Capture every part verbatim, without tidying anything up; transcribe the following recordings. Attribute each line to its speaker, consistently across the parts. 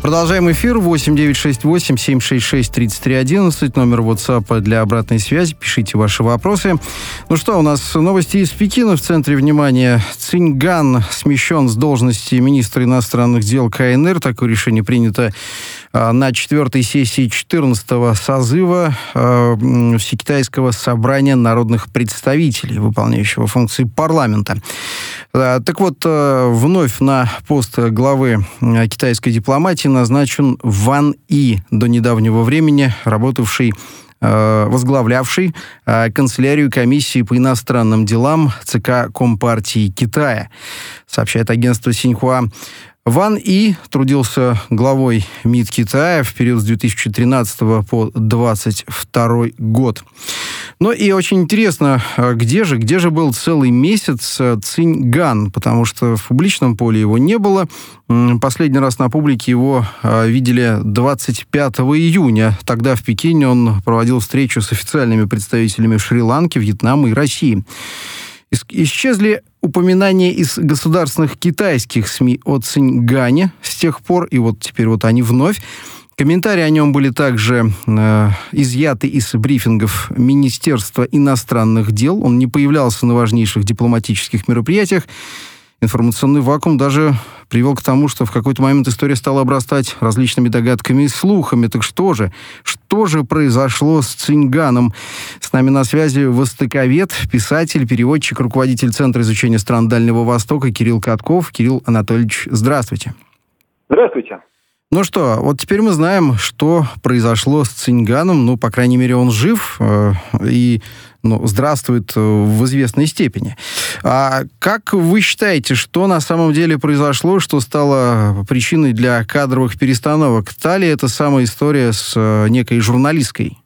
Speaker 1: Продолжаем эфир. восемь девятьсот шестьдесят восемь семьсот шестьдесят шесть тридцать три одиннадцать. Номер WhatsApp для обратной связи. Пишите ваши вопросы. Ну что, у нас новости из Пекина в центре внимания. Цинь Ган смещен с должности министра иностранных дел КНР. Такое решение принято на четвертой сессии четырнадцатого созыва Всекитайского собрания народных представителей, выполняющего функции парламента. Так вот, вновь на пост главы китайской дипломатии назначен Ван И, до недавнего времени работавший, возглавлявший канцелярию комиссии по иностранным делам ЦК Компартии Китая, сообщает агентство Синьхуа. Ван И трудился главой МИД Китая в период с две тысячи тринадцатого по двадцать второй год. Ну и очень интересно, где же, где же был целый месяц Цинь Ган, потому что в публичном поле его не было. Последний раз на публике его видели двадцать пятого июня. Тогда в Пекине он проводил встречу с официальными представителями Шри-Ланки, Вьетнама и России. Исчезли упоминания из государственных китайских СМИ о Цинь Гане с тех пор, и вот теперь вот они вновь. Комментарии о нем были также э, изъяты из брифингов Министерства иностранных дел. Он не появлялся на важнейших дипломатических мероприятиях. Информационный вакуум даже привел к тому, что в какой-то момент история стала обрастать различными догадками и слухами. Так что же? Что же произошло с Цинь Ганом? С нами на связи востоковед, писатель, переводчик, руководитель Центра изучения стран Дальнего Востока Кирилл Катков. Кирилл Анатольевич, здравствуйте.
Speaker 2: Здравствуйте.
Speaker 1: Ну что, вот теперь мы знаем, что произошло с Цинь Ганом. Ну, по крайней мере, он жив э, и ну, здравствует в известной степени. А как вы считаете, что на самом деле произошло, что стало причиной для кадровых перестановок? Та ли это самая история с э, некой журналисткой?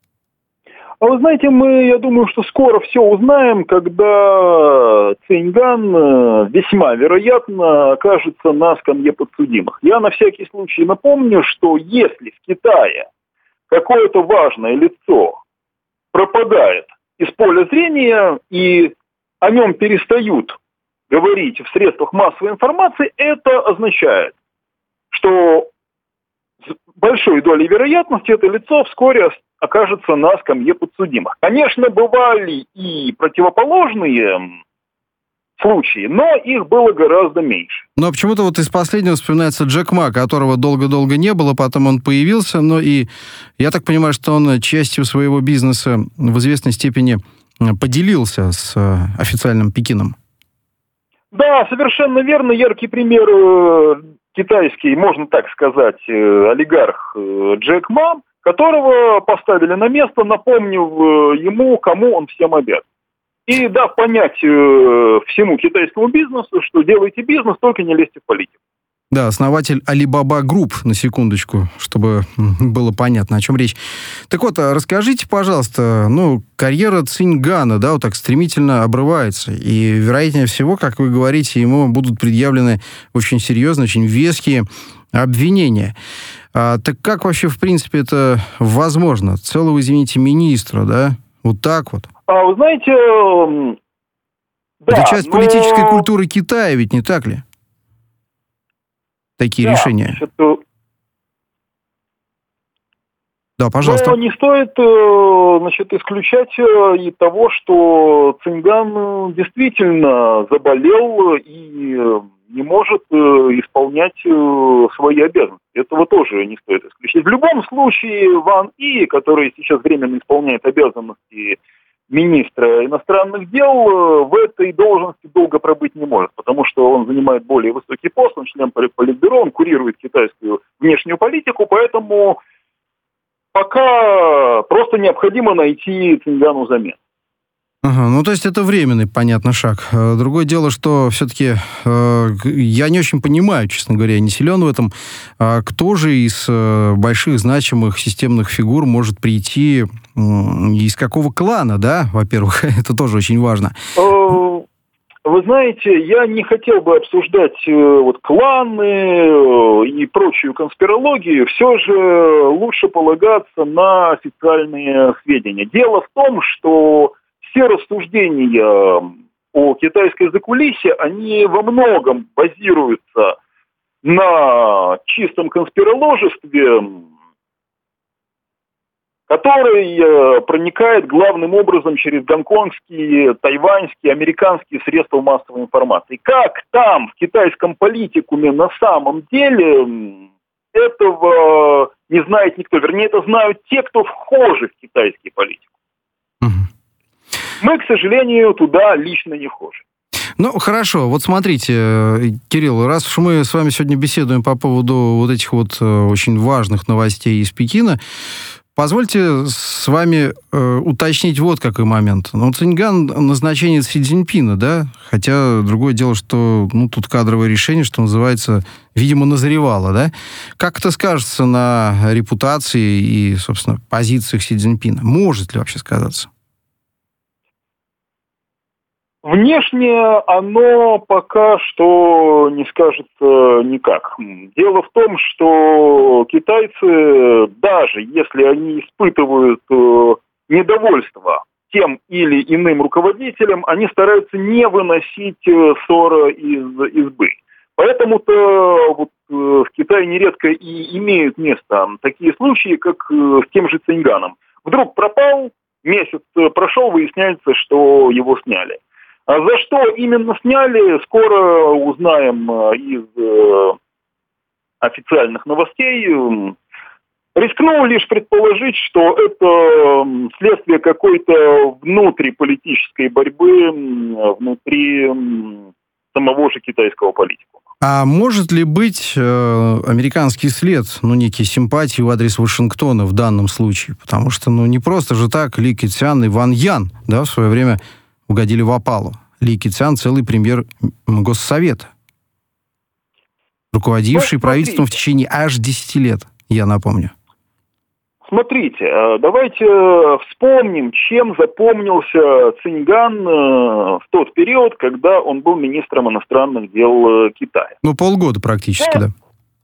Speaker 2: А вы знаете, мы, я думаю, что скоро все узнаем, когда Цинь Ган весьма вероятно окажется на скамье подсудимых. Я на всякий случай напомню, что если в Китае какое-то важное лицо пропадает из поля зрения и о нем перестают говорить в средствах массовой информации, это означает, что с большой долей вероятности это лицо вскоре окажется на скамье подсудимых. Конечно, бывали и противоположные случаи, но их было гораздо меньше.
Speaker 1: Но почему-то вот из последнего вспоминается Джек Ма, которого долго-долго не было, потом он появился, но и я так понимаю, что он частью своего бизнеса в известной степени поделился с официальным Пекином.
Speaker 2: Да, совершенно верно. Яркий пример китайский, можно так сказать, олигарх Джек Ма, которого поставили на место, напомнив ему, кому он всем обязан. И дав понять э, всему китайскому бизнесу, что делайте бизнес, только не лезьте в политику.
Speaker 1: Да, основатель Alibaba Group, на секундочку, чтобы было понятно, о чем речь. Так вот, расскажите, пожалуйста, ну, карьера Цинь Гана, да, вот так стремительно обрывается, и, вероятнее всего, как вы говорите, ему будут предъявлены очень серьезные, очень веские обвинения. А, так как вообще, в принципе, это возможно? Целого, извините, министра, да? Вот так вот.
Speaker 2: А вы знаете... Да,
Speaker 1: это часть
Speaker 2: но...
Speaker 1: политической культуры Китая, ведь не так ли? Такие
Speaker 2: да,
Speaker 1: решения.
Speaker 2: Значит,
Speaker 1: да, пожалуйста.
Speaker 2: Но не стоит, значит, исключать и того, что Цинь Ган действительно заболел и не может исполнять свои обязанности. Этого тоже не стоит исключать. В любом случае, Ван И, который сейчас временно исполняет обязанности министра иностранных дел, в этой должности долго пробыть не может, потому что он занимает более высокий пост, он член Политбюро, он курирует китайскую внешнюю политику, поэтому пока просто необходимо найти Цинь Гану замену.
Speaker 1: Ага, ну, то есть это временный, понятно, шаг. Другое дело, что все-таки э, я не очень понимаю, честно говоря, я не силен в этом, а кто же из э, больших значимых системных фигур может прийти, э, из какого клана, да, во-первых, это тоже очень важно.
Speaker 2: Вы знаете, я не хотел бы обсуждать э, вот кланы э, и прочую конспирологию, все же лучше полагаться на официальные сведения. Дело в том, что все рассуждения о китайской закулисье, они во многом базируются на о чистом конспироложестве, который проникает главным образом через гонконгские, тайваньские, американские средства массовой информации. Как там, в китайском политикуме, на самом деле, этого не знает никто. Вернее, это знают те, кто вхожи в китайский политикум. Угу. Мы, к сожалению, туда лично не вхожи.
Speaker 1: Ну, хорошо. Вот смотрите, Кирилл, раз уж мы с вами сегодня беседуем по поводу вот этих вот очень важных новостей из Пекина, позвольте с вами э, уточнить вот какой момент. Ну, Циньган назначение Си Цзиньпина, да? Хотя другое дело, что ну, тут кадровое решение, что называется, видимо, назревало, да? Как это скажется на репутации и, собственно, позициях Си Цзиньпина? Может ли вообще сказаться?
Speaker 2: Внешне оно пока что не скажется никак. Дело в том, что китайцы, даже если они испытывают недовольство тем или иным руководителем, они стараются не выносить ссора из избы. Поэтому-то вот в Китае нередко и имеют место такие случаи, как с тем же Циньганом. Вдруг пропал, месяц прошел, выясняется, что его сняли. А за что именно сняли, скоро узнаем из э, официальных новостей. Рискну лишь предположить, что это следствие какой-то внутриполитической борьбы внутри самого же китайского политикума.
Speaker 1: А может ли быть э, американский след, ну, некие симпатии в адрес Вашингтона в данном случае? Потому что, ну, не просто же так Ли Кэцян и Ван Ян, да, в свое время угодили в опалу. Ли Кэцян целый премьер Госсовета, руководивший ну, правительством в течение аж десяти лет, я напомню.
Speaker 2: Смотрите, давайте вспомним, чем запомнился Циньган в тот период, когда он был министром иностранных дел Китая.
Speaker 1: Ну, полгода практически, да.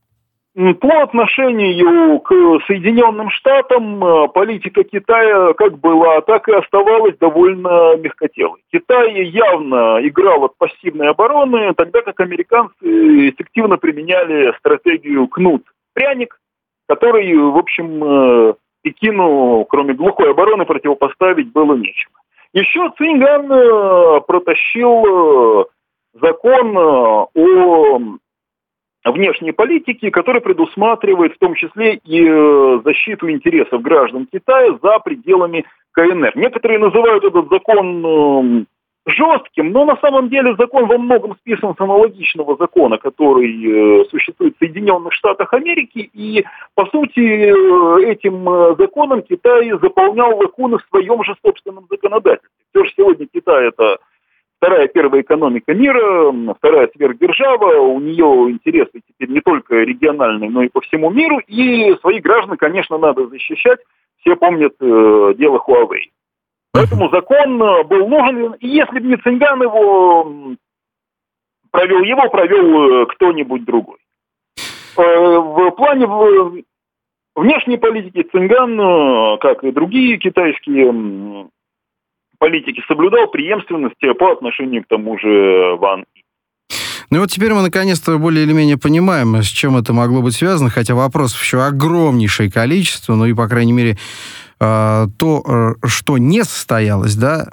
Speaker 2: По отношению к Соединенным Штатам политика Китая как была, так и оставалась довольно мягкотелой. Китай явно играл от пассивной обороны, тогда как американцы эффективно применяли стратегию кнут-пряник, который, в общем, Пекину, кроме глухой обороны, противопоставить было нечего. Еще Циньган протащил закон о внешней политики, который предусматривает в том числе и защиту интересов граждан Китая за пределами КНР. Некоторые называют этот закон жестким, но на самом деле закон во многом списан с аналогичного закона, который существует в Соединенных Штатах Америки, и по сути этим законом Китай заполнял лакуны в своем же собственном законодательстве. Все же сегодня Китай это вторая первая экономика мира, вторая сверхдержава, у нее интересы теперь не только региональные, но и по всему миру, и своих граждан, конечно, надо защищать. Все помнят э, дело Huawei. Поэтому закон был нужен, и если бы не Циньган его провел, его провел кто-нибудь другой. Э, в плане в, внешней политики Циньган, как и другие китайские политики, соблюдал преемственность по отношению к тому же Ван И.
Speaker 1: Ну и вот теперь мы наконец-то более или менее понимаем, с чем это могло быть связано, хотя вопросов еще огромнейшее количество, ну и, по крайней мере, то, что не состоялось, да,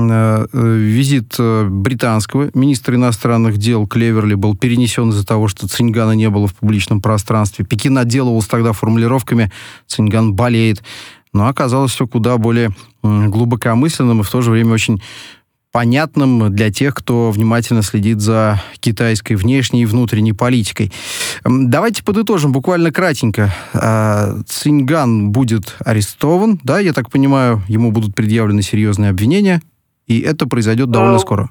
Speaker 1: визит британского министра иностранных дел Клеверли был перенесен из-за того, что Циньгана не было в публичном пространстве. Пекин отделывался тогда формулировками «Циньган болеет». Но оказалось все куда более глубокомысленным и в то же время очень понятным для тех, кто внимательно следит за китайской внешней и внутренней политикой. Давайте подытожим буквально кратенько. Циньган будет арестован, да, я так понимаю, ему будут предъявлены серьезные обвинения, и это произойдет довольно скоро.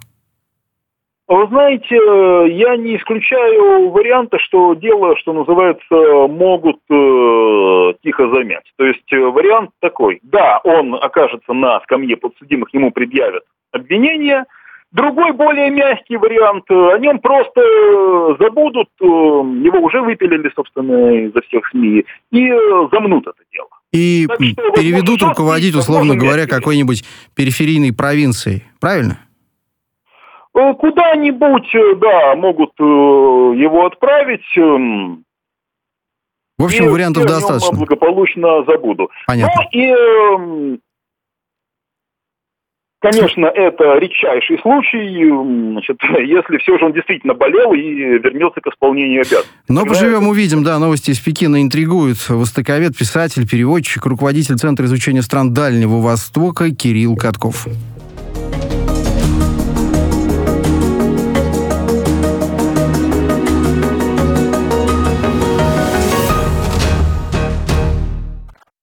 Speaker 2: Вы знаете, я не исключаю варианта, что дело, что называется, могут э, тихо замять. То есть вариант такой. Да, он окажется на скамье подсудимых, ему предъявят обвинения. Другой, более мягкий вариант, о нем просто забудут, его уже выпилили, собственно, изо всех СМИ, и замнут это дело.
Speaker 1: И так что, переведут возможно, руководить, условно говоря, какой-нибудь периферийной провинцией, правильно?
Speaker 2: Куда-нибудь, да, могут его отправить.
Speaker 1: В общем,
Speaker 2: и
Speaker 1: вариантов достаточно.
Speaker 2: Я благополучно забуду.
Speaker 1: Понятно.
Speaker 2: Ну и, конечно, это редчайший случай, значит, если все же он действительно болел и вернется к исполнению обязанностей.
Speaker 1: Но
Speaker 2: Тогда
Speaker 1: поживем,
Speaker 2: это...
Speaker 1: увидим. Да, новости из Пекина интригуют. Востоковед, писатель, переводчик, руководитель Центра изучения стран Дальнего Востока Кирилл Катков.